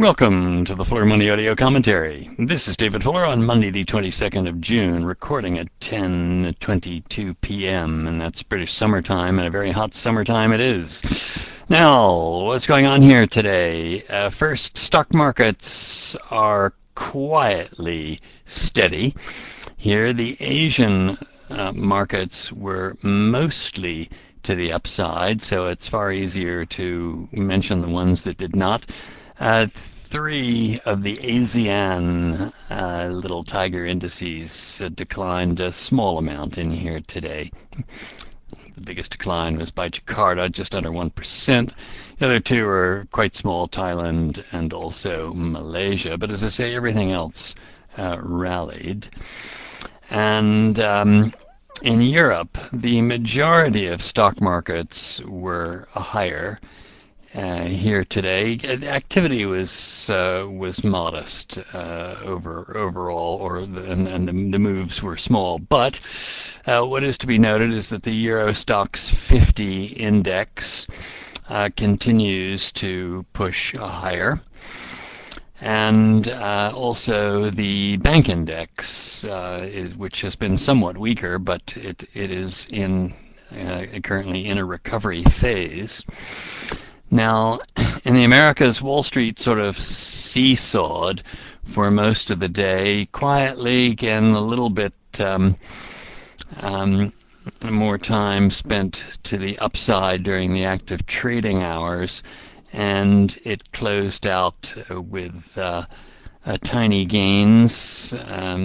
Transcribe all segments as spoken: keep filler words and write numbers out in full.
Welcome to the Fuller Money Audio Commentary. This is David Fuller on Monday the twenty-second of June, recording at ten twenty-two p m, and that's British summertime, and a very hot summertime it is. Now, what's going on here today? Uh, first, stock markets are quietly steady. Here, the Asian uh, markets were mostly to the upside, so it's far easier to mention the ones that did not. Uh, three of the ASEAN uh, little tiger indices uh, declined a small amount in here today. The biggest decline was by Jakarta, just under one percent. The other two are quite small, Thailand and also Malaysia. But as I say, everything else uh, rallied. And um, in Europe, the majority of stock markets were higher. Uh, here today, activity was uh, was modest uh, over overall, or the, and, and the, the moves were small. But uh, what is to be noted is that the Euro Stoxx fifty index uh, continues to push higher, and uh, also the bank index, uh, is, which has been somewhat weaker, but it it is in uh, currently in a recovery phase. Now, in the Americas, Wall Street sort of seesawed for most of the day, quietly, again, a little bit um, um, more time spent to the upside during the active trading hours, and it closed out uh, with uh, uh, tiny gains,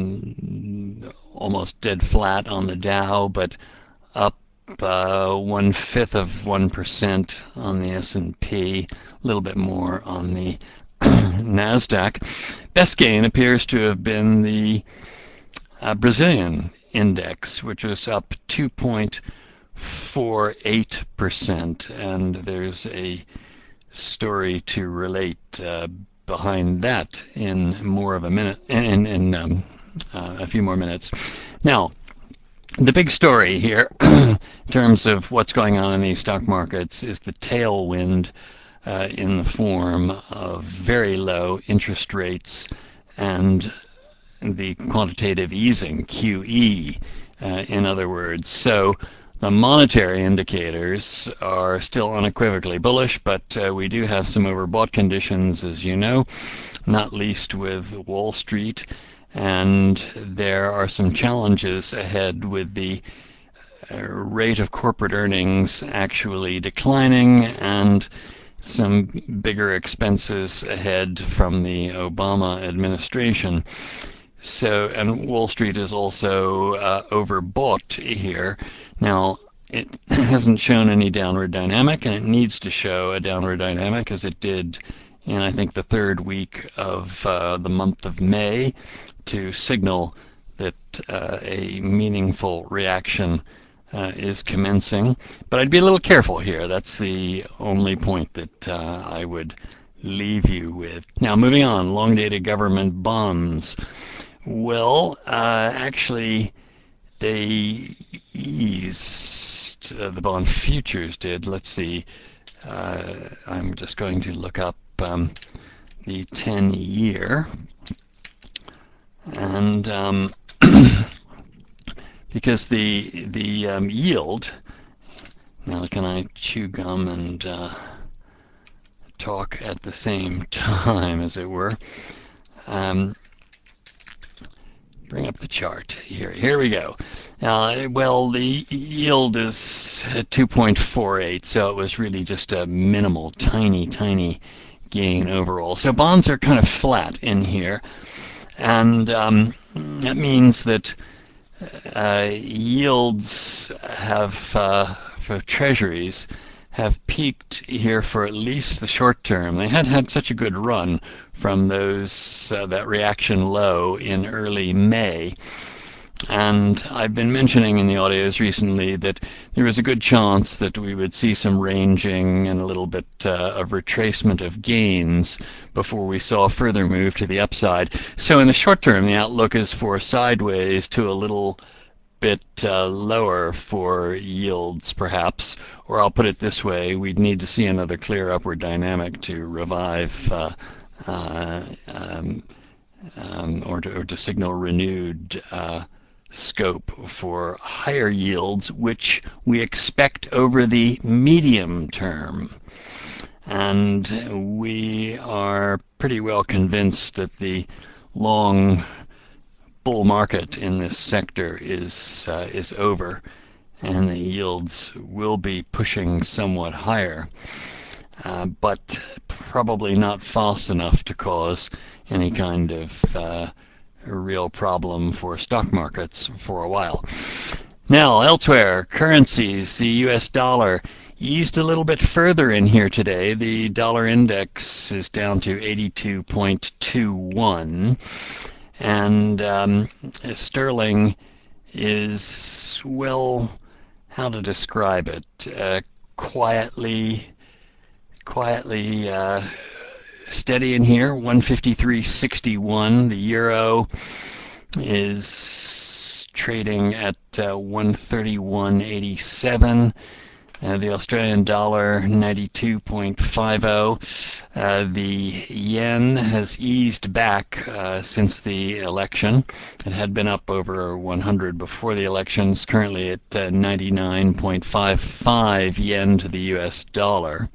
um, almost dead flat on the Dow, but up Uh, one fifth of one percent on the S and P, a little bit more on the Nasdaq. Best gain appears to have been the uh, Brazilian index, which was up two point four eight percent, and there's a story to relate uh, behind that in more of a minute, in, in um, uh, a few more minutes. Now, the big story here, in terms of what's going on in these stock markets, is the tailwind uh, in the form of very low interest rates and the quantitative easing, Q E, uh, in other words. So the monetary indicators are still unequivocally bullish, but uh, we do have some overbought conditions, as you know, not least with Wall Street. And there are some challenges ahead with the uh, rate of corporate earnings actually declining and some bigger expenses ahead from the Obama administration. So, and Wall Street is also uh, overbought here. Now, it hasn't shown any downward dynamic, and it needs to show a downward dynamic as it did in, I think, the third week of uh, the month of May, to signal that uh, a meaningful reaction uh, is commencing. But I'd be a little careful here. That's the only point that uh, I would leave you with. Now, moving on, long-dated government bonds. Well, uh, actually, they eased, uh, the bond futures did. Let's see. Uh, I'm just going to look up um, the ten-year. And um, because the the um, yield, now can I chew gum and uh, talk at the same time, as it were? Um, bring up the chart here. Here we go. Uh, well, the yield is at two point four eight, so it was really just a minimal, tiny, tiny gain overall. So bonds are kind of flat in here. And um, that means that uh, yields have, uh, for treasuries, have peaked here for at least the short term. They had had such a good run from those uh, that reaction low in early May. And I've been mentioning in the audios recently that there was a good chance that we would see some ranging and a little bit uh, of retracement of gains before we saw a further move to the upside. So in the short term, the outlook is for sideways to a little bit uh, lower for yields, perhaps. Or I'll put it this way, we'd need to see another clear upward dynamic to revive uh, uh, um, um, or, to, or to signal renewed uh, scope for higher yields, which we expect over the medium term. And we are pretty well convinced that the long bull market in this sector is uh, is over, and the yields will be pushing somewhat higher, uh, but probably not fast enough to cause any kind of uh, real problem for stock markets for a while. Now, elsewhere, currencies, the U S dollar eased a little bit further in here today. The dollar index is down to eighty-two point two one, and um, sterling is, well, how to describe it? Uh, quietly, quietly uh, steady in here, one fifty-three sixty-one. The euro is trading at uh, one thirty-one eighty-seven. Uh, the Australian dollar, ninety-two point five zero. Uh, the yen has eased back uh, since the election. It had been up over one hundred before the elections, currently at uh, ninety-nine point five five yen to the U S dollar.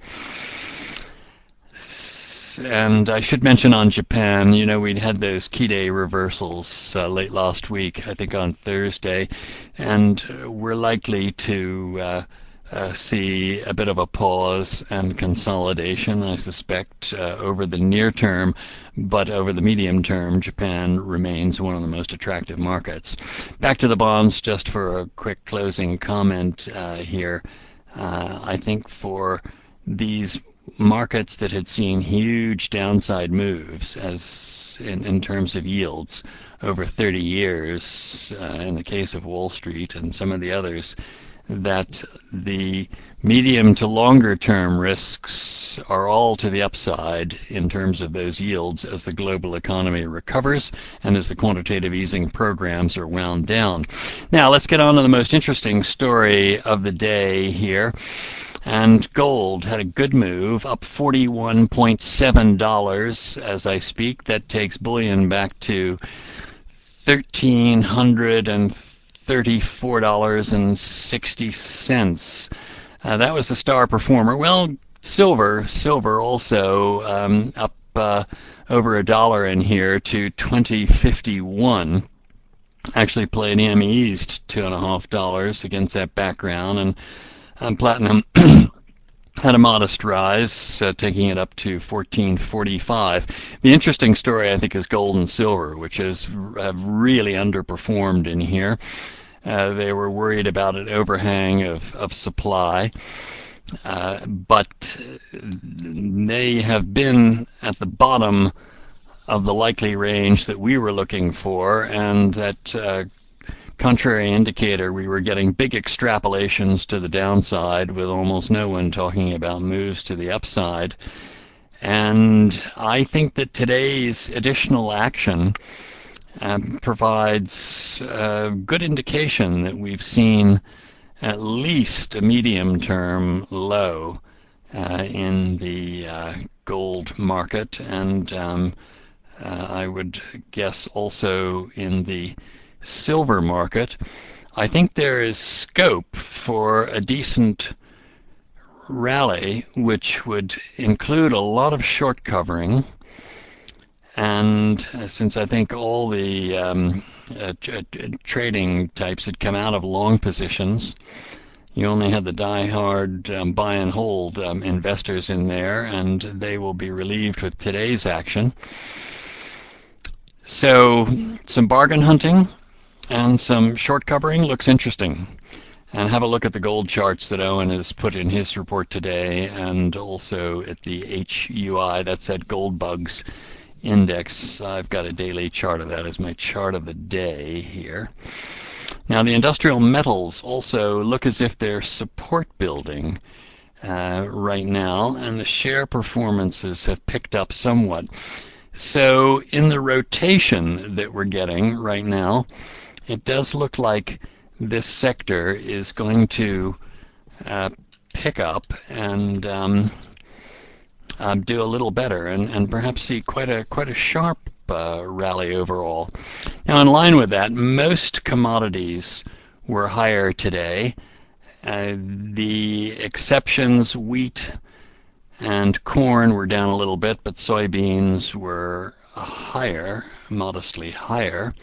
And I should mention on Japan, you know, we'd had those Kide reversals uh, late last week, I think on Thursday, and we're likely to uh, uh, see a bit of a pause and consolidation, I suspect, uh, over the near term, but over the medium term, Japan remains one of the most attractive markets. Back to the bonds, just for a quick closing comment uh, here. Uh, I think for these markets that had seen huge downside moves as in, in terms of yields over thirty years, uh, in the case of Wall Street and some of the others, that the medium to longer term risks are all to the upside in terms of those yields as the global economy recovers and as the quantitative easing programs are wound down. Now let's get on to the most interesting story of the day here. And gold had a good move, up forty-one point seven dollars as I speak. That takes bullion back to one thousand three hundred thirty-four dollars and sixty cents. Uh, that was the star performer. Well, silver, silver also um, up uh, over a dollar in here to twenty fifty-one. Actually, palladium eased two and a half dollars against that background, and um, platinum had a modest rise, uh, taking it up to fourteen forty-five. The interesting story, I think, is gold and silver, which has have really underperformed in here. Uh, they were worried about an overhang of, of supply, uh, but they have been at the bottom of the likely range that we were looking for, and that uh, contrary indicator, we were getting big extrapolations to the downside with almost no one talking about moves to the upside. And I think that today's additional action uh, provides a good indication that we've seen at least a medium-term low uh, in the uh, gold market, and um, uh, I would guess also in the silver market. I think there is scope for a decent rally, which would include a lot of short covering. And uh, since I think all the um, uh, t- trading types had come out of long positions, you only had the die-hard um, buy and hold um, investors in there, and they will be relieved with today's action. So some bargain hunting and some short covering looks interesting. And have a look at the gold charts that Owen has put in his report today, and also at the H U I, that's that Gold Bugs index. I've got a daily chart of that as my chart of the day here. Now the industrial metals also look as if they're support building uh, right now, and the share performances have picked up somewhat. So in the rotation that we're getting right now, it does look like this sector is going to uh, pick up, and um, um, do a little better and, and perhaps see quite a quite a sharp uh, rally overall. Now, in line with that, most commodities were higher today. Uh, the exceptions, wheat and corn, were down a little bit, but soybeans were higher, modestly higher.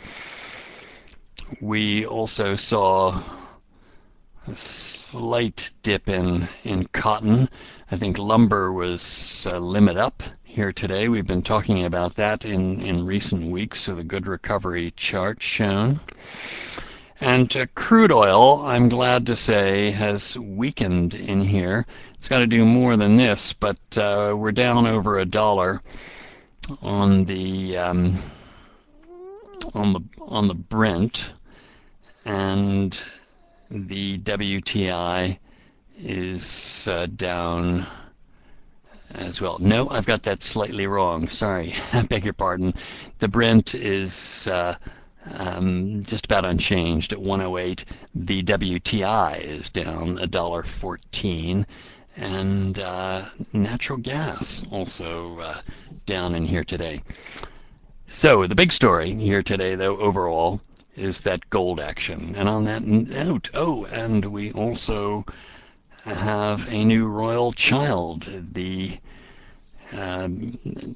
We also saw a slight dip in, in cotton. I think lumber was uh, limit up here today. We've been talking about that in, in recent weeks with a good recovery chart shown. And uh, crude oil, I'm glad to say, has weakened in here. It's got to do more than this, but uh, we're down over a dollar on the um, on the on the Brent, and the W T I is uh, down as well. No, I've got that slightly wrong. Sorry, I beg your pardon. The Brent is uh, um, just about unchanged at one oh eight. The W T I is down a dollar fourteen, and uh, natural gas also uh, down in here today. So the big story here today, though, overall, is that gold action. And on that note, oh, and we also have a new royal child, the um,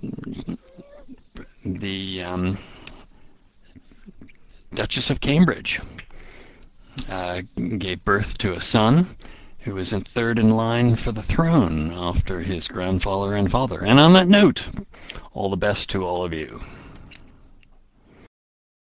the um, Duchess of Cambridge, uh, gave birth to a son who is in third in line for the throne after his grandfather and father. And on that note, all the best to all of you.